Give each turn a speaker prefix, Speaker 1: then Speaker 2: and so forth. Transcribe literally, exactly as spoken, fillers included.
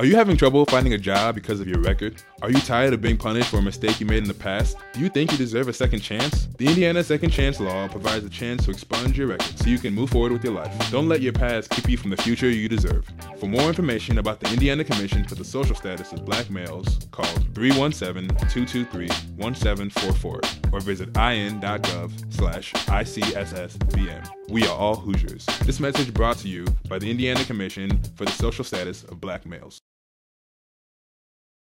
Speaker 1: Are you having trouble finding a job because of your record? Are you tired of being punished for a mistake you made in the past? Do you think you deserve a second chance? The Indiana Second Chance Law provides a chance to expunge your record so you can move forward with your life. Don't let your past keep you from the future you deserve. For more information about the Indiana Commission for the Social Status of Black Males, call three one seven, two two three, one seven four four or visit in.gov slash ICSSBM. We are all Hoosiers. This message brought to you by the Indiana Commission for the Social Status of Black Males.